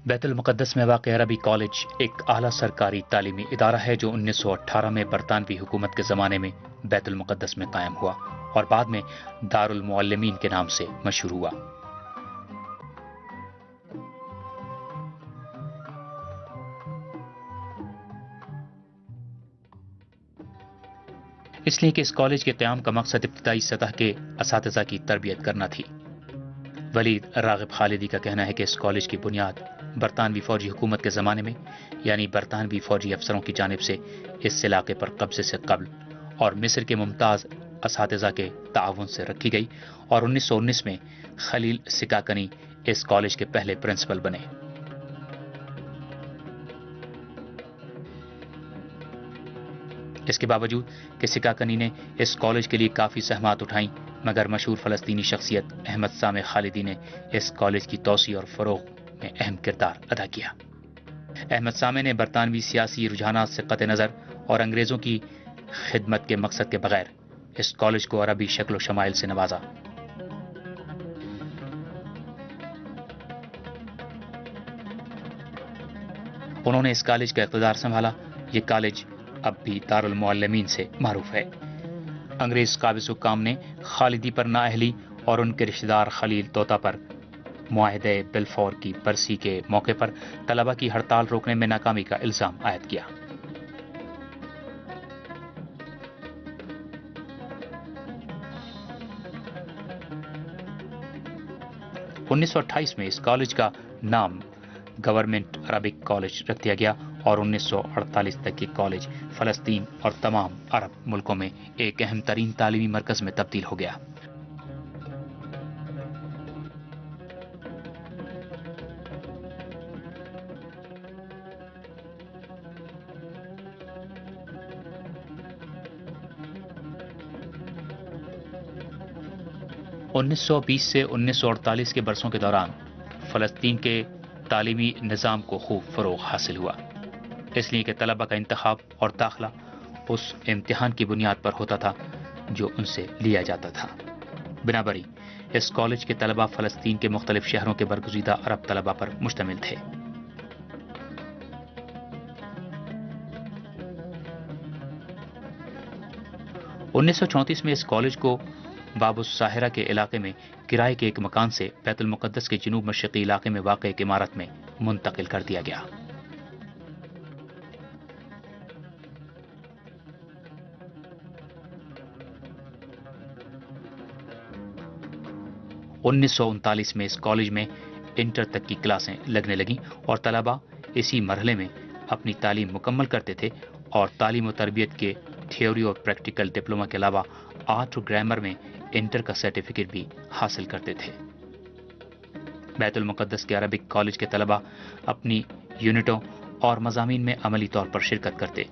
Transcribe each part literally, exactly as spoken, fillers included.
بیت المقدس میں واقع عربی کالج ایک اعلیٰ سرکاری تعلیمی ادارہ ہے جو انیس سو اٹھارہ میں برطانوی حکومت کے زمانے میں بیت المقدس میں قائم ہوا اور بعد میں دارالمعلمین کے نام سے مشہور ہوا۔ اس لیے کہ اس کالج کے قیام کا مقصد ابتدائی سطح کے اساتذہ کی تربیت کرنا تھی۔ ولید راغب خالدی کا کہنا ہے کہ اس کالج کی بنیاد برطانوی فوجی حکومت کے زمانے میں یعنی برطانوی فوجی افسروں کی جانب سے اس علاقے پر قبضے سے قبل اور مصر کے ممتاز اساتذہ کے تعاون سے رکھی گئی اور انیس سو انیس میں خلیل سکاکنی اس کالج کے پہلے پرنسپل بنے۔ اس کے باوجود کہ سکاکنی نے اس کالج کے لیے کافی زحمات اٹھائیں، مگر مشہور فلسطینی شخصیت احمد سامع خالدی نے اس کالج کی توسیع اور فروغ میں اہم کردار ادا کیا۔ احمد سامع نے برطانوی سیاسی رجحانات سے قطع نظر اور انگریزوں کی خدمت کے مقصد کے بغیر اس کالج کو عربی شکل و شمائل سے نوازا۔ انہوں نے اس کالج کا اقتدار سنبھالا۔ یہ کالج اب بھی دارالمعلمین سے معروف ہے۔ انگریز قابض حکام نے خالدی پر نااہلی اور ان کے رشتہ دار خلیل طوطا پر معاہدہ بلفور کی برسی کے موقع پر طلبہ کی ہڑتال روکنے میں ناکامی کا الزام عائد کیا۔ انیس سو اٹھائیس میں اس کالج کا نام گورنمنٹ عربک کالج رکھ دیا گیا اور انیس سو اڑتالیس تک یہ کالج فلسطین اور تمام عرب ملکوں میں ایک اہم ترین تعلیمی مرکز میں تبدیل ہو گیا۔ انیس سو بیس سے انیس سو اڑتالیس کے برسوں کے دوران فلسطین کے تعلیمی نظام کو خوب فروغ حاصل ہوا، اس لیے کہ طلبہ کا انتخاب اور داخلہ اس امتحان کی بنیاد پر ہوتا تھا جو ان سے لیا جاتا تھا۔ بنابراً اس کالج کے طلبہ فلسطین کے مختلف شہروں کے برگزیدہ عرب طلبہ پر مشتمل تھے۔ انیس سو چونتیس میں اس کالج کو باب الساہرہ کے علاقے میں کرائے کے ایک مکان سے بیت المقدس کے جنوب مشرقی علاقے میں واقع ایک عمارت میں منتقل کر دیا گیا۔ انیس سو انتالیس میں اس کالج میں انٹر تک کی کلاسیں لگنے لگیں اور طلبہ اسی مرحلے میں اپنی تعلیم مکمل کرتے تھے اور تعلیم و تربیت کے تھیوری اور پریکٹیکل ڈپلومہ کے علاوہ آرٹ اور گرامر میں انٹر کا سرٹیفکیٹ بھی حاصل کرتے تھے۔ بیت المقدس کے عربک کالج کے طلبہ اپنی یونٹوں اور مضامین میں عملی طور پر شرکت کرتے۔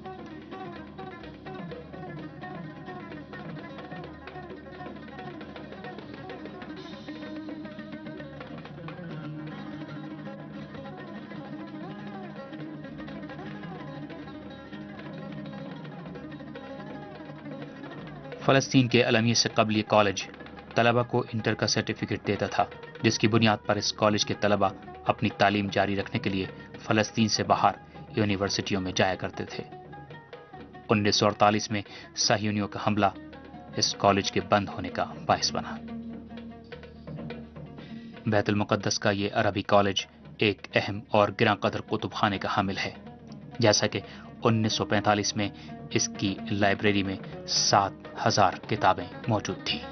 فلسطین کے اعلامیے سے قبل یہ کالج طلبہ کو انٹر کا سرٹیفکیٹ دیتا تھا، جس کی بنیاد پر اس کالج کے طلبہ اپنی تعلیم جاری رکھنے کے لیے فلسطین سے باہر یونیورسٹیوں میں جایا کرتے تھے۔ انیس سو اڑتالیس میں صہیونیوں کا حملہ اس کالج کے بند ہونے کا باعث بنا۔ بیت المقدس کا یہ عربی کالج ایک اہم اور گراں قدر کتب خانے کا حامل ہے، جیسا کہ انیس سو پینتالیس میں اس کی لائبریری میں سات ہزار کتابیں موجود تھیں۔